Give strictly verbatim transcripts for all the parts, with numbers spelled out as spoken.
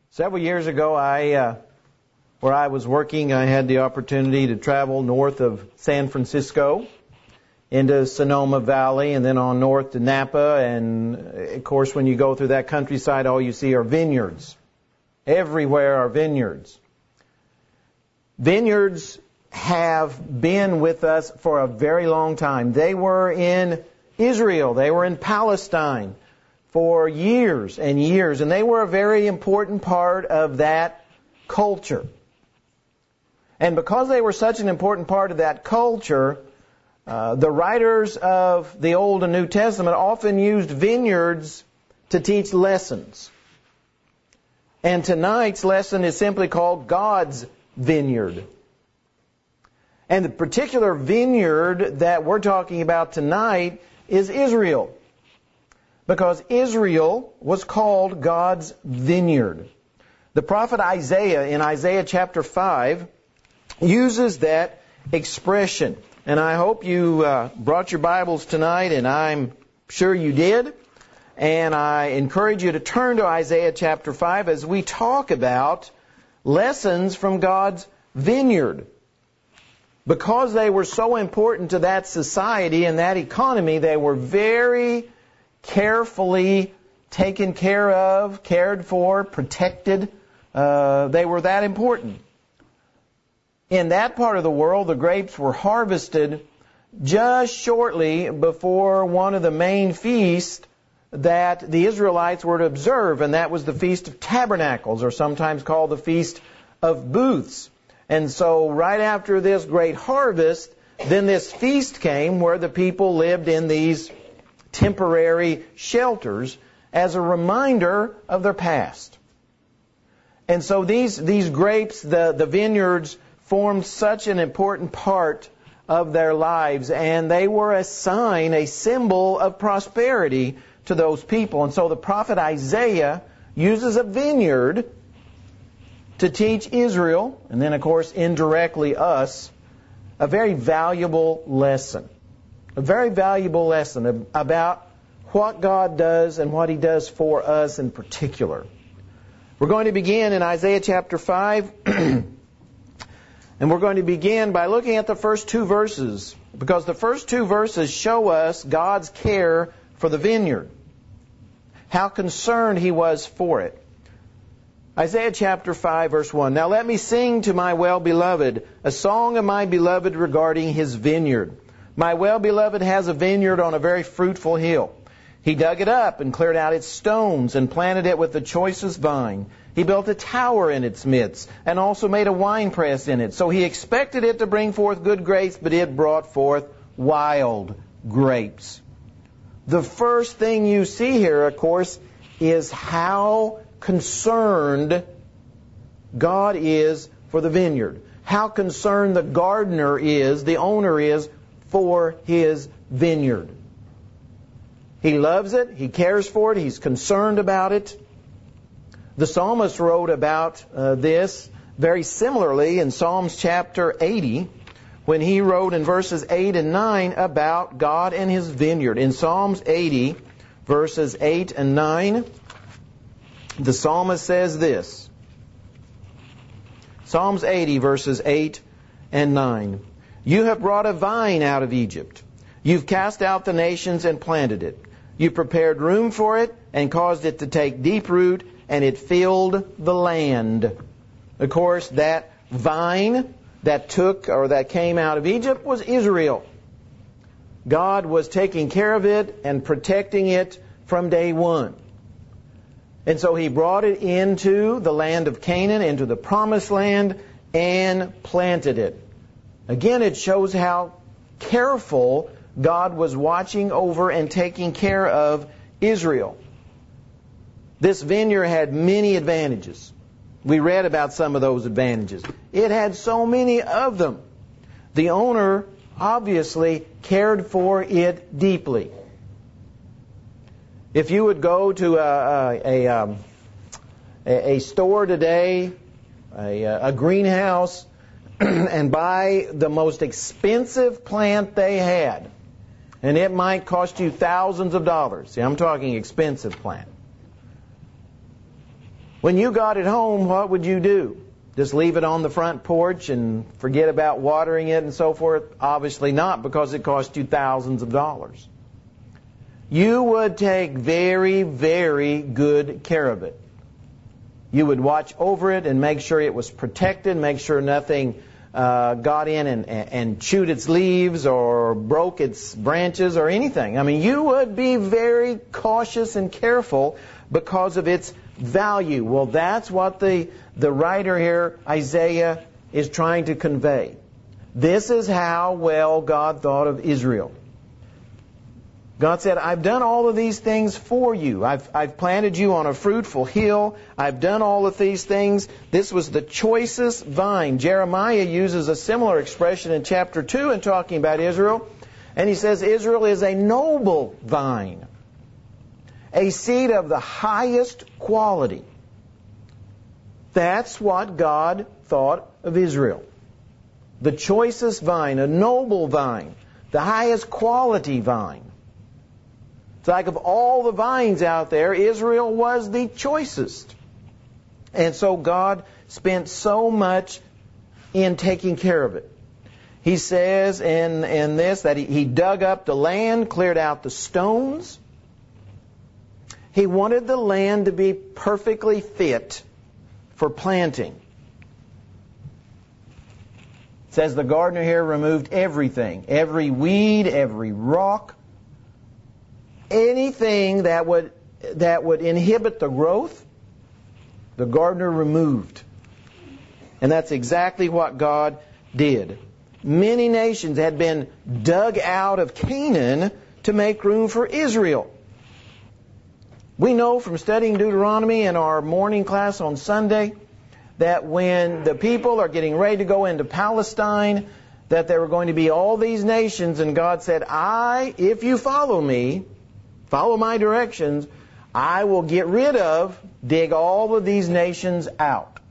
Several years ago, I, uh, where I was working, I had the opportunity to travel north of San Francisco into Sonoma Valley and then on north to Napa. And, of course, when you go through that countryside, all you see are vineyards. Everywhere are vineyards. Vineyards have been with us for a very long time. They were in Israel. They were in Palestine for years and years, and they were a very important part of that culture. And because they were such an important part of that culture, uh, the writers of the Old and New Testament often used vineyards to teach lessons. And tonight's lesson is simply called God's Vineyard. And the particular vineyard that we're talking about tonight is Israel. Because Israel was called God's vineyard. The prophet Isaiah in Isaiah chapter five uses that expression. And I hope you uh, brought your Bibles tonight, and I'm sure you did. And I encourage you to turn to Isaiah chapter five as we talk about lessons from God's vineyard. Because they were so important to that society and that economy, they were very carefully taken care of, cared for, protected. Uh, they were that important. In that part of the world, the grapes were harvested just shortly before one of the main feasts that the Israelites were to observe, and that was the Feast of Tabernacles, or sometimes called the Feast of Booths. And so right after this great harvest, then this feast came where the people lived in these temporary shelters as a reminder of their past. And so these these grapes, the, the vineyards, formed such an important part of their lives, and they were a sign, a symbol of prosperity to those people. And so the prophet Isaiah uses a vineyard to teach Israel, and then of course indirectly us, a very valuable lesson. A very valuable lesson about what God does and what He does for us in particular. We're going to begin in Isaiah chapter five, and we're going to begin by looking at the first two verses, because the first two verses show us God's care for the vineyard, how concerned He was for it. Isaiah chapter five, verse one. Now let me sing to my well-beloved a song of my beloved regarding his vineyard. My well-beloved has a vineyard on a very fruitful hill. He dug it up and cleared out its stones and planted it with the choicest vine. He built a tower in its midst and also made a winepress in it. So he expected it to bring forth good grapes, but it brought forth wild grapes. The first thing you see here, of course, is how concerned God is for the vineyard. How concerned the gardener is, the owner is, for his vineyard. He loves it. He cares for it. He's concerned about it. The psalmist wrote about uh, this very similarly in Psalms chapter eighty, when he wrote in verses eight and nine about God and His vineyard. In Psalms eighty, verses eight and nine, the psalmist says this. Psalms eighty, verses eight and nine. You have brought a vine out of Egypt. You've cast out the nations and planted it. You prepared room for it and caused it to take deep root, and it filled the land. Of course, that vine that took or that came out of Egypt was Israel. God was taking care of it and protecting it from day one. And so He brought it into the land of Canaan, into the promised land, and planted it. Again, it shows how careful God was watching over and taking care of Israel. This vineyard had many advantages. We read about some of those advantages. It had so many of them. The owner obviously cared for it deeply. If you would go to a, a, a, um, a, a store today, a, a greenhouse, and buy the most expensive plant they had, and it might cost you thousands of dollars. See, I'm talking expensive plant. When you got it home, what would you do? Just leave it on the front porch and forget about watering it and so forth? Obviously not, because it cost you thousands of dollars. You would take very, very good care of it. You would watch over it and make sure it was protected, make sure nothing uh, got in and, and chewed its leaves or broke its branches or anything. I mean, you would be very cautious and careful because of its value. Well, that's what the, the writer here, Isaiah, is trying to convey. This is how well God thought of Israel. God said, I've done all of these things for you. I've, I've planted you on a fruitful hill. I've done all of these things. This was the choicest vine. Jeremiah uses a similar expression in chapter two in talking about Israel. And he says, Israel is a noble vine, a seed of the highest quality. That's what God thought of Israel. The choicest vine, a noble vine, the highest quality vine. It's like of all the vines out there, Israel was the choicest. And so God spent so much in taking care of it. He says in, in this that he, he dug up the land, cleared out the stones. He wanted the land to be perfectly fit for planting. It says the gardener here removed everything, every weed, every rock, anything that would that would inhibit the growth, the gardener removed. And that's exactly what God did. Many nations had been dug out of Canaan to make room for Israel. We know from studying Deuteronomy in our morning class on Sunday that when the people are getting ready to go into Palestine, that there were going to be all these nations, and God said, I, if you follow me, follow my directions, I will get rid of, dig all of these nations out.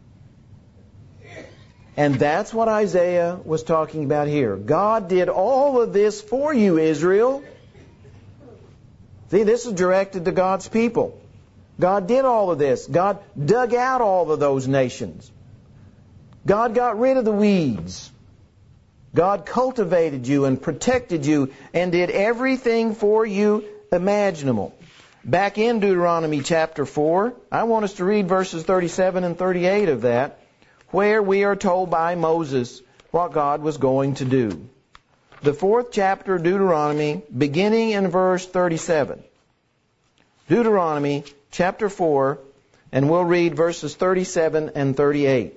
And that's what Isaiah was talking about here. God did all of this for you, Israel. See, this is directed to God's people. God did all of this. God dug out all of those nations. God got rid of the weeds. God cultivated you and protected you and did everything for you imaginable. Back in Deuteronomy chapter four, I want us to read verses thirty-seven and thirty-eight of that, where we are told by Moses what God was going to do. The fourth chapter of Deuteronomy, beginning in verse thirty-seven. Deuteronomy chapter four, and we'll read verses thirty-seven and thirty-eight.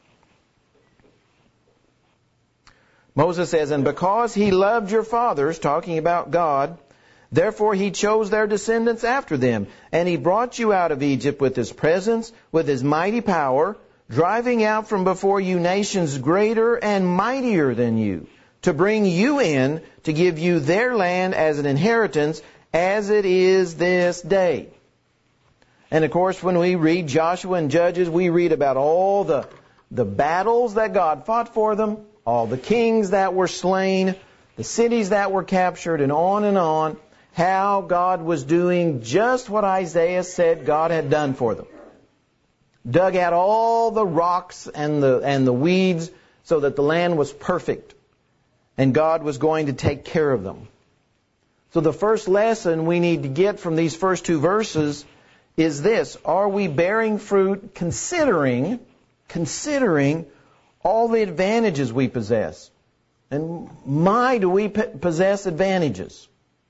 Moses says, and because he loved your fathers, talking about God, therefore he chose their descendants after them, and he brought you out of Egypt with his presence, with his mighty power, driving out from before you nations greater and mightier than you, to bring you in, to give you their land as an inheritance, as it is this day. And of course, when we read Joshua and Judges, we read about all the, the battles that God fought for them, all the kings that were slain, the cities that were captured, and on and on, how God was doing just what Isaiah said God had done for them. Dug out all the rocks and the and the weeds so that the land was perfect, and God was going to take care of them. So the first lesson we need to get from these first two verses is this: are we bearing fruit considering considering all the advantages we possess? And my, do we possess advantages.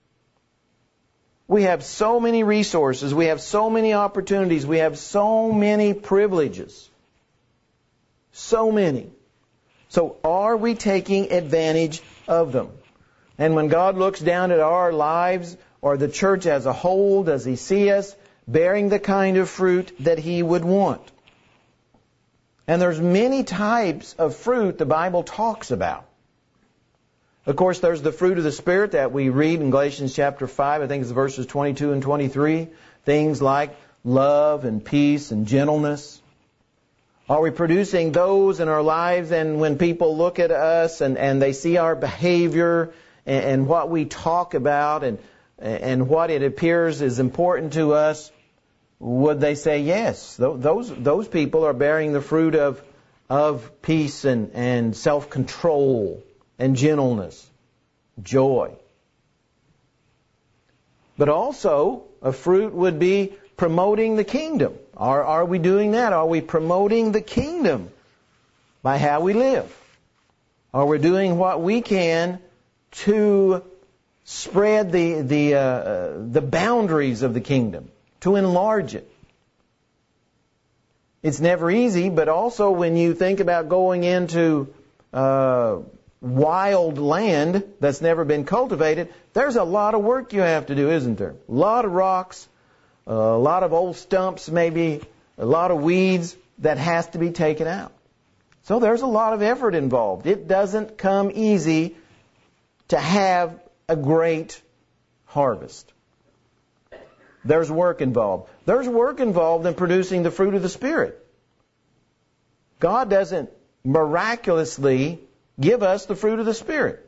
We have so many resources, we have so many opportunities, we have so many privileges. So many. So are we taking advantage of them? And when God looks down at our lives, or the church as a whole, does He see us bearing the kind of fruit that He would want? And there's many types of fruit the Bible talks about. Of course, there's the fruit of the Spirit that we read in Galatians chapter five. I think it's verses twenty-two and twenty-three. Things like love and peace and gentleness. Are we producing those in our lives? And when people look at us and, and they see our behavior and, and what we talk about and, and what it appears is important to us, would they say yes? Those those people are bearing the fruit of of peace and, and self-control and gentleness, joy. But also, a fruit would be promoting the kingdom. Are, are we doing that? Are we promoting the kingdom by how we live? Are we doing what we can to spread the the uh, the boundaries of the kingdom, to enlarge it? It's never easy, but also when you think about going into uh, wild land that's never been cultivated, there's a lot of work you have to do, isn't there? A lot of rocks, a lot of old stumps, maybe a lot of weeds that has to be taken out. So there's a lot of effort involved. It doesn't come easy to have a great harvest. There's work involved. There's work involved in producing the fruit of the Spirit. God doesn't miraculously give us the fruit of the Spirit.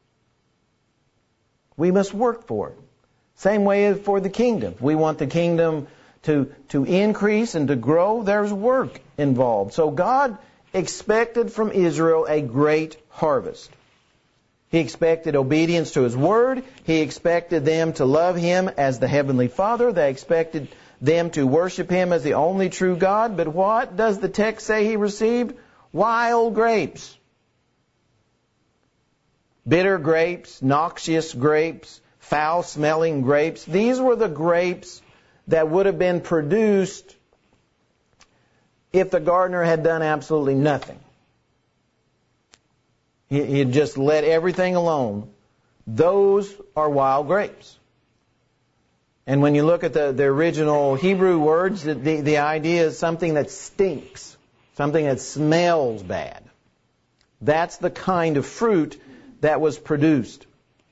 We must work for it. Same way for the kingdom. If we want the kingdom to, to increase and to grow, there's work involved. So God expected from Israel a great harvest. He expected obedience to His Word. He expected them to love Him as the Heavenly Father. They expected them to worship Him as the only true God. But what does the text say He received? Wild grapes. Bitter grapes, noxious grapes, foul-smelling grapes. These were the grapes that would have been produced if the gardener had done absolutely nothing. He had just let everything alone. Those are wild grapes. And when you look at the, the original Hebrew words, the, the, the idea is something that stinks, something that smells bad. That's the kind of fruit that was produced.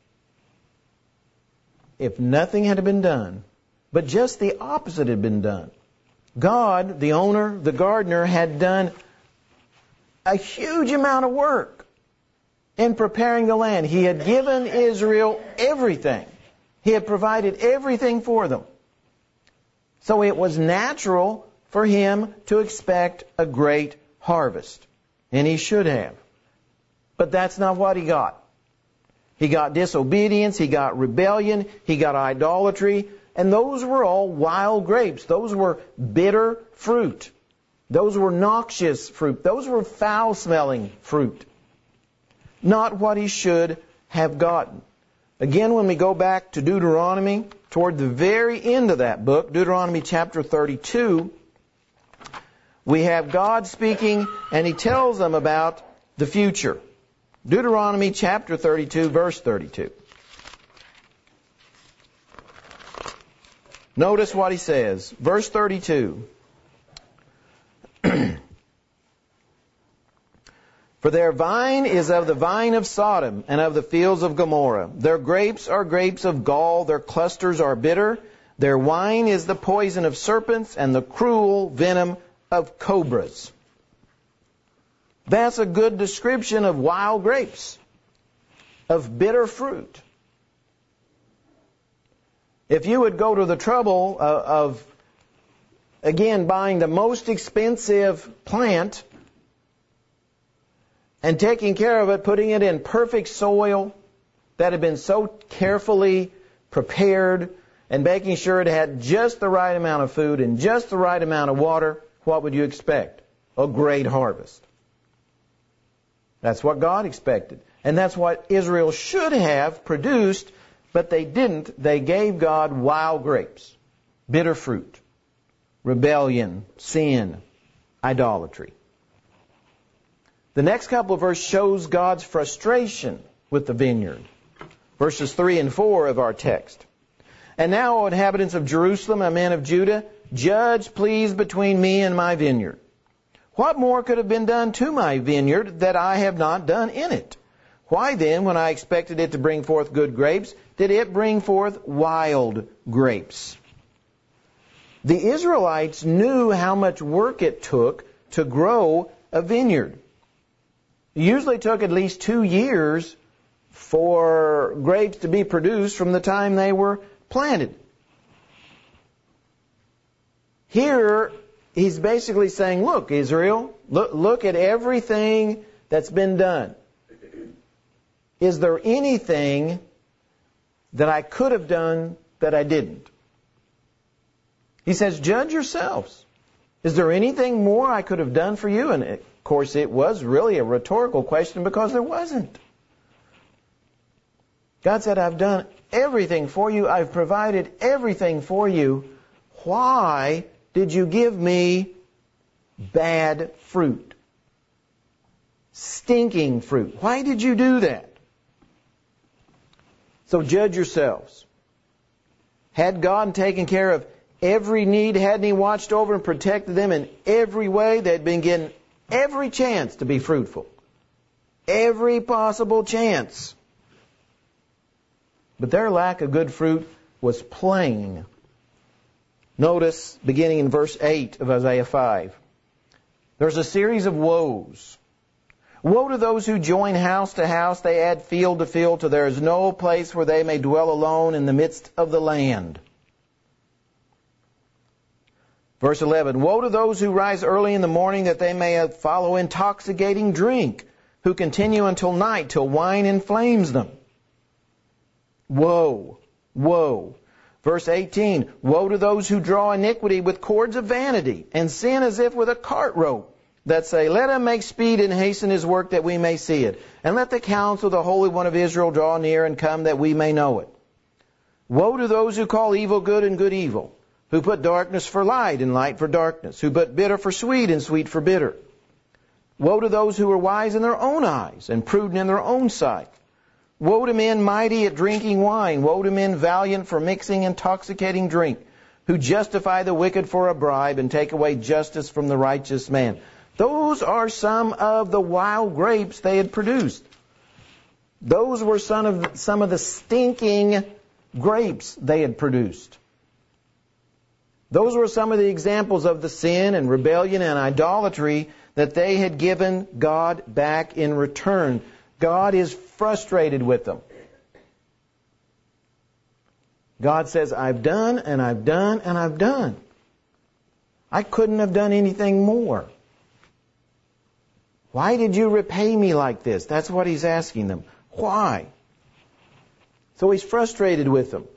If nothing had been done, but just the opposite had been done. God, the owner, the gardener, had done a huge amount of work in preparing the land. He had given Israel everything. He had provided everything for them. So it was natural for Him to expect a great harvest. And He should have. But that's not what He got. He got disobedience, He got rebellion, He got idolatry, and those were all wild grapes. Those were bitter fruit. Those were noxious fruit. Those were foul-smelling fruit. Not what he should have gotten. Again, when we go back to Deuteronomy, toward the very end of that book, Deuteronomy chapter thirty-two, we have God speaking, and He tells them about the future. Deuteronomy chapter thirty-two, verse thirty-two. Notice what He says. Verse thirty-two. For their vine is of the vine of Sodom and of the fields of Gomorrah. Their grapes are grapes of gall, their clusters are bitter. Their wine is the poison of serpents and the cruel venom of cobras. That's a good description of wild grapes, of bitter fruit. If you would go to the trouble of, of again, buying the most expensive plant and taking care of it, putting it in perfect soil that had been so carefully prepared, and making sure it had just the right amount of food and just the right amount of water, what would you expect? A great harvest. That's what God expected. And that's what Israel should have produced, but they didn't. They gave God wild grapes, bitter fruit, rebellion, sin, idolatry. The next couple of verses shows God's frustration with the vineyard. Verses three and four of our text. And now, O inhabitants of Jerusalem and men of Judah, judge, please, between me and my vineyard. What more could have been done to my vineyard that I have not done in it? Why then, when I expected it to bring forth good grapes, did it bring forth wild grapes? The Israelites knew how much work it took to grow a vineyard. It usually took at least two years for grapes to be produced from the time they were planted. Here, he's basically saying, look, Israel, look, look at everything that's been done. Is there anything that I could have done that I didn't? He says, judge yourselves. Is there anything more I could have done for you? And of course, it was really a rhetorical question because there wasn't. God said, I've done everything for you. I've provided everything for you. Why did you give me bad fruit? Stinking fruit. Why did you do that? So judge yourselves. Had God taken care of every need? Hadn't He watched over and protected them in every way? They'd been given every chance to be fruitful. Every possible chance. But their lack of good fruit was plain. Notice, beginning in verse eight of Isaiah five, there's a series of woes. Woe to those who join house to house, they add field to field, till there is no place where they may dwell alone in the midst of the land. Verse eleven, woe to those who rise early in the morning that they may follow intoxicating drink, who continue until night, till wine inflames them. Woe, woe. Verse eighteen, woe to those who draw iniquity with cords of vanity, and sin as if with a cart rope, that say, let him make speed and hasten his work that we may see it. And let the counsel of the Holy One of Israel draw near and come that we may know it. Woe to those who call evil good and good evil, who put darkness for light and light for darkness, who put bitter for sweet and sweet for bitter. Woe to those who are wise in their own eyes and prudent in their own sight. Woe to men mighty at drinking wine. Woe to men valiant for mixing intoxicating drink, who justify the wicked for a bribe and take away justice from the righteous man. Those are some of the wild grapes they had produced. Those were some of, some of the stinking grapes they had produced. Those were some of the examples of the sin and rebellion and idolatry that they had given God back in return. God is frustrated with them. God says, I've done and I've done and I've done. I couldn't have done anything more. Why did you repay me like this? That's what He's asking them. Why? So He's frustrated with them.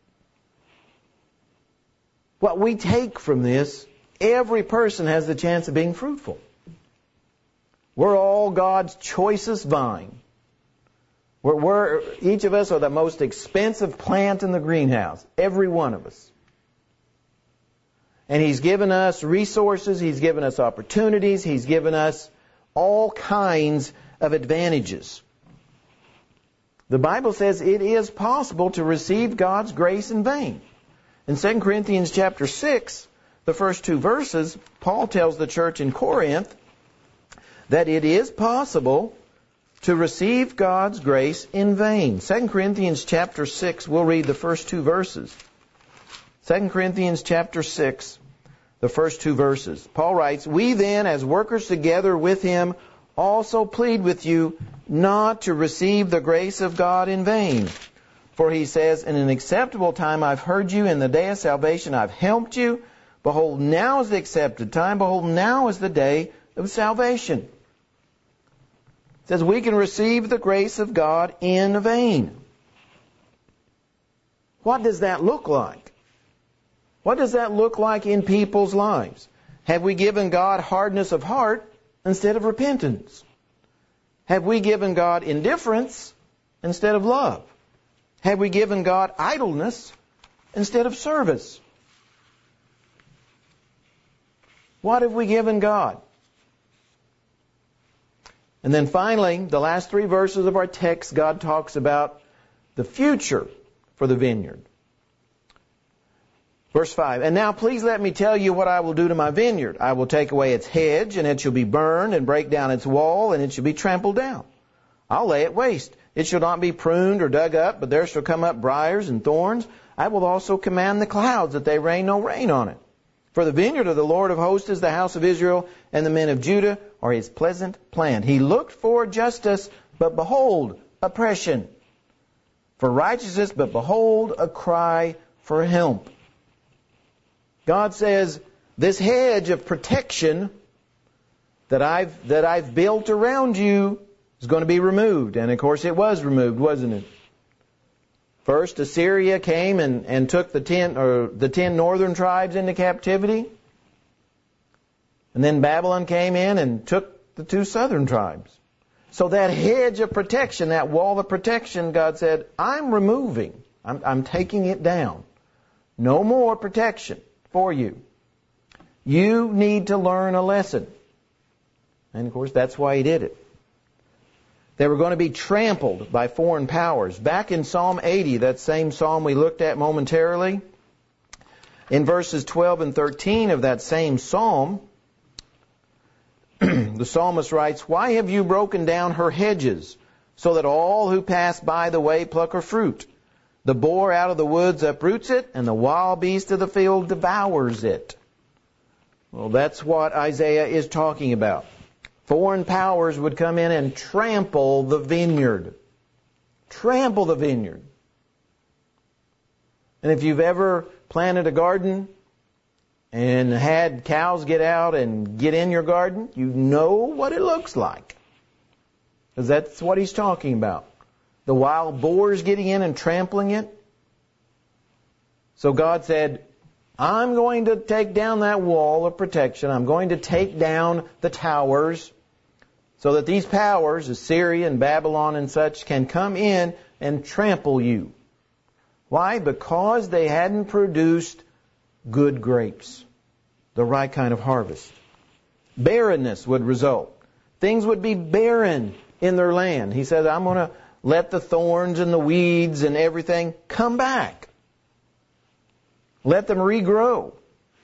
What we take from this, every person has the chance of being fruitful. We're all God's choicest vine. We're, we're, each of us are the most expensive plant in the greenhouse. Every one of us. And He's given us resources. He's given us opportunities. He's given us all kinds of advantages. The Bible says it is possible to receive God's grace in vain. In Second Corinthians chapter six, the first two verses, Paul tells the church in Corinth that it is possible to receive God's grace in vain. Second Corinthians chapter six, we'll read the first two verses. Second Corinthians chapter six, the first two verses. Paul writes, we then, as workers together with him, also plead with you not to receive the grace of God in vain. For he says, in an acceptable time I've heard you, in the day of salvation I've helped you. Behold, now is the accepted time. Behold, now is the day of salvation. It says we can receive the grace of God in vain. What does that look like? What does that look like in people's lives? Have we given God hardness of heart instead of repentance? Have we given God indifference instead of love? Have we given God idleness instead of service? What have we given God? And then finally, the last three verses of our text, God talks about the future for the vineyard. Verse five, and now please let me tell you what I will do to my vineyard. I will take away its hedge, and it shall be burned, and break down its wall, and it shall be trampled down. I'll lay it waste. It shall not be pruned or dug up, but there shall come up briars and thorns. I will also command the clouds that they rain no rain on it. For the vineyard of the Lord of hosts is the house of Israel, and the men of Judah are His pleasant plant. He looked for justice, but behold, oppression. For righteousness, but behold, a cry for help. God says, this hedge of protection that I've that I've built around you is going to be removed. And of course it was removed, wasn't it? First Assyria came and, and took the ten or the ten northern tribes into captivity. And then Babylon came in and took the two southern tribes. So that hedge of protection, that wall of protection, God said, I'm removing. I'm, I'm taking it down. No more protection for you. You need to learn a lesson. And of course, that's why He did it. They were going to be trampled by foreign powers. Back in Psalm eighty, that same psalm we looked at momentarily, in verses twelve and thirteen of that same psalm, the psalmist writes, "Why have you broken down her hedges, so that all who pass by the way pluck her fruit? The boar out of the woods uproots it, and the wild beast of the field devours it." Well, that's what Isaiah is talking about. Foreign powers would come in and trample the vineyard. Trample the vineyard. And if you've ever planted a garden and had cows get out and get in your garden, you know what it looks like. Because that's what he's talking about. The wild boars getting in and trampling it. So God said, I'm going to take down that wall of protection. I'm going to take down the towers so that these powers, Assyria and Babylon and such, can come in and trample you. Why? Because they hadn't produced good grapes, the right kind of harvest. Barrenness would result. Things would be barren in their land. He said, I'm going to let the thorns and the weeds and everything come back. Let them regrow.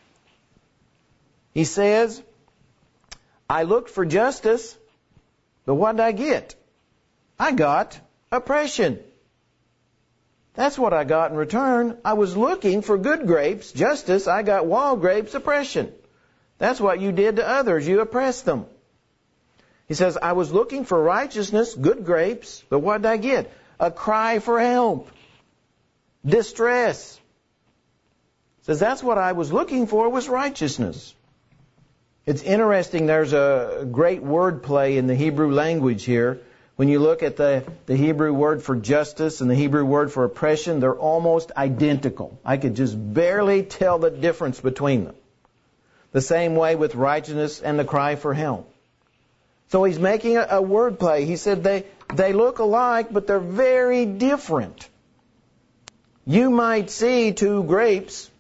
He says, I looked for justice, but what did I get? I got oppression. That's what I got in return. I was looking for good grapes, justice. I got wild grapes, oppression. That's what you did to others. You oppressed them. He says, I was looking for righteousness, good grapes, but what did I get? A cry for help. Distress. He says, that's what I was looking for, was righteousness. It's interesting, there's a great wordplay in the Hebrew language here. When you look at the, the Hebrew word for justice and the Hebrew word for oppression, they're almost identical. I could just barely tell the difference between them. The same way with righteousness and the cry for help. So he's making a, a wordplay. He said they, they look alike, but they're very different. You might see two grapes.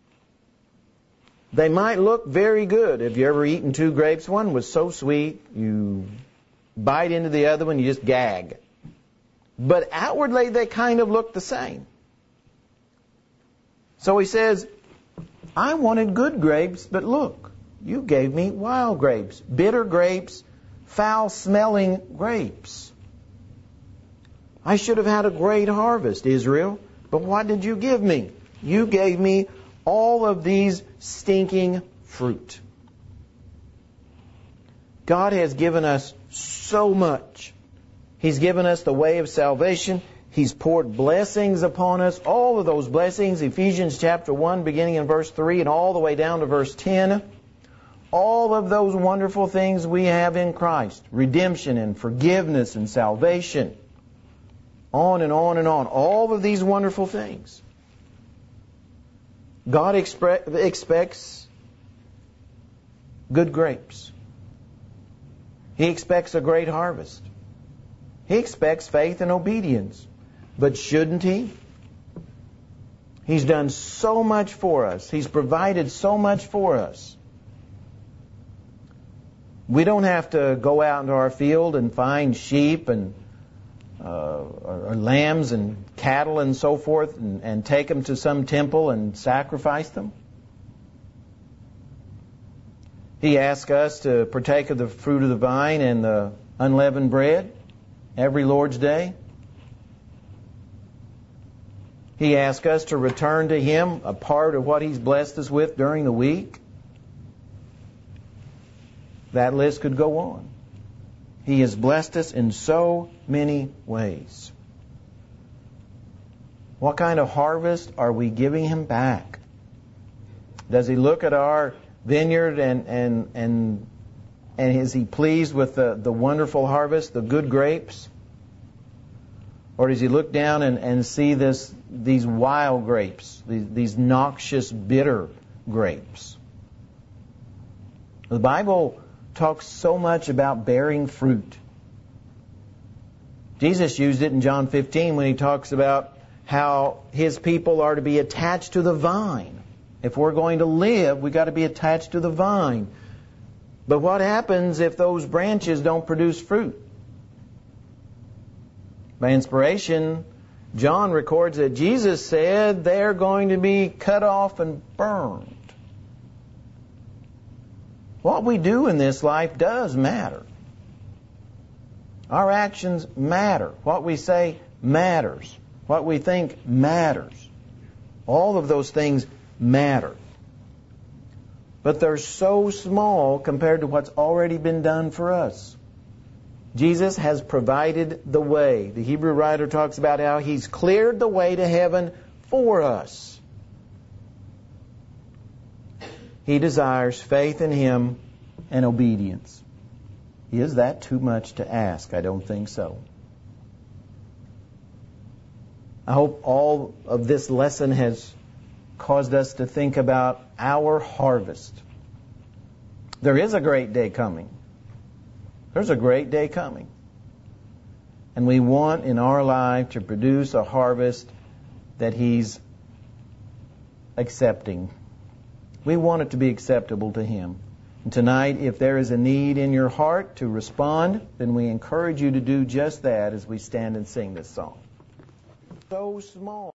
They might look very good. Have you ever eaten two grapes? One was so sweet, you bite into the other one, you just gag. But outwardly, they kind of look the same. So he says, I wanted good grapes, but look, you gave me wild grapes, bitter grapes, foul-smelling grapes. I should have had a great harvest, Israel, but what did you give me? You gave me all of these stinking fruit. God has given us so much. He's given us the way of salvation. He's poured blessings upon us. All of those blessings, Ephesians chapter one, beginning in verse three, and all the way down to verse ten. All of those wonderful things we have in Christ. Redemption and forgiveness and salvation. On and on and on. All of these wonderful things. God expre- expects good grapes. He expects a great harvest. He expects faith and obedience. But shouldn't He? He's done so much for us. He's provided so much for us. We don't have to go out into our field and find sheep and uh, or, or lambs and cattle and so forth and, and take them to some temple and sacrifice them. He asks us to partake of the fruit of the vine and the unleavened bread every Lord's Day. He asks us to return to Him a part of what He's blessed us with during the week. That list could go on. He has blessed us in so many ways. What kind of harvest are we giving Him back? Does He look at our vineyard and and and and is He pleased with the, the wonderful harvest, the good grapes? Or does He look down and, and see this these wild grapes, these, these noxious, bitter grapes? The Bible talks so much about bearing fruit. Jesus used it in John fifteen when He talks about how His people are to be attached to the vine. If we're going to live, we've got to be attached to the vine. But what happens if those branches don't produce fruit? By inspiration, John records that Jesus said they're going to be cut off and burned. What we do in this life does matter. Our actions matter. What we say matters. What we think matters. All of those things matter. But they're so small compared to what's already been done for us. Jesus has provided the way. The Hebrew writer talks about how He's cleared the way to heaven for us. He desires faith in Him and obedience. Is that too much to ask? I don't think so. I hope all of this lesson has caused us to think about our harvest. There is a great day coming. There's a great day coming. And we want in our life to produce a harvest that He's accepting. We want it to be acceptable to Him. And tonight, if there is a need in your heart to respond, then we encourage you to do just that as we stand and sing this song. So small.